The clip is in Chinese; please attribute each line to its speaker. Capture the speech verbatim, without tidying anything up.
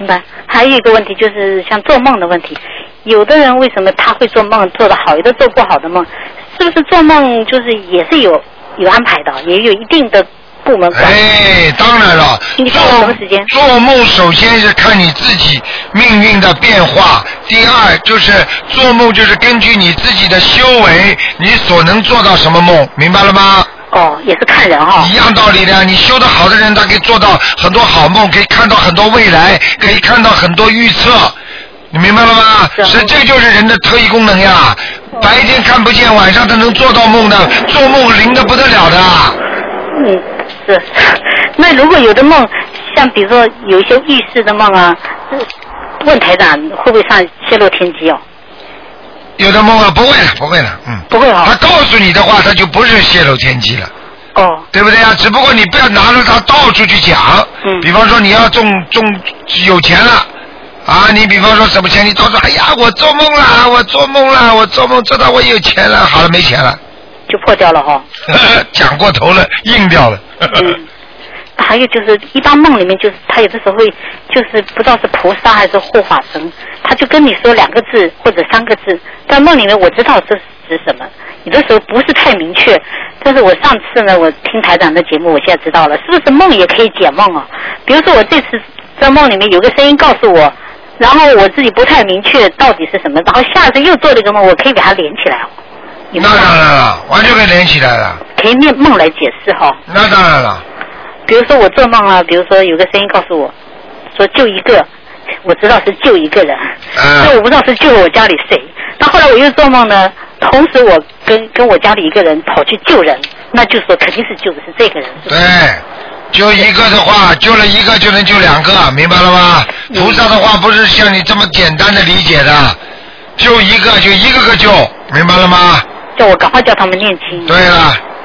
Speaker 1: 明白。还有一个问题就是像做梦的问题，有的人为什么他会做梦做得好，有的做不好的梦，是不是做梦就是也是有有安排的，也有一定的部门管理？
Speaker 2: 哎，当然了，
Speaker 1: 你做什么时间？
Speaker 2: 做梦首先是看你自己命运的变化，第二就是做梦就是根据你自己的修为，你所能做到什么梦，明白了吗？
Speaker 1: 哦，也是看人哈、哦。
Speaker 2: 一样道理的，你修得好的人，他可以做到很多好梦，可以看到很多未来，可以看到很多预测，你明白了吗？是, 是这就是人的特异功能呀。白天看不见，晚上他能做到梦的，做梦灵的不得了的。
Speaker 1: 嗯，是。那如果有的梦，像比如说有一些预示的梦啊，问台长会不会上泄露天机哦？
Speaker 2: 有的梦啊，不会了，不会了，嗯，
Speaker 1: 不会哈、哦。
Speaker 2: 他告诉你的话，他就不是泄露天机了。
Speaker 1: 哦，
Speaker 2: 对不对啊？只不过你不要拿着它到处去讲。嗯。比方说你要中中有钱了，啊，你比方说什么钱，你到处哎呀，我做梦了，我做梦了，我做梦知道我有钱了，好了，没钱了，
Speaker 1: 就破掉了哈、哦。
Speaker 2: 讲过头了，硬掉了。
Speaker 1: 嗯。还有就是，一般梦里面就是他有的时候会，就是不知道是菩萨还是护法神，他就跟你说两个字或者三个字，在梦里面我知道这是指什么，有的时候不是太明确。但是我上次呢，我听台长的节目，我现在知道了，是不是梦也可以解梦啊？比如说我这次在梦里面有个声音告诉我，然后我自己不太明确到底是什么，然后下次又做了一个梦，我可以给它连起来。
Speaker 2: 那当然了，完全可以连起来了。
Speaker 1: 可以念梦来解释哈。
Speaker 2: 那当然了。
Speaker 1: 比如说我做梦啊，比如说有个声音告诉我，说救一个，我知道是救一个人，但、嗯、我不知道是救我家里谁。那后来我又做梦呢，同时我跟跟我家里一个人跑去救人，那就说肯定是救的是这个人。是不是？
Speaker 2: 对，救一个的话，救了一个就能救两个，明白了吗？嗯、菩萨的话不是像你这么简单的理解的，救一个就一个个救，明白了吗？
Speaker 1: 叫我赶快叫他们念经。
Speaker 2: 对了。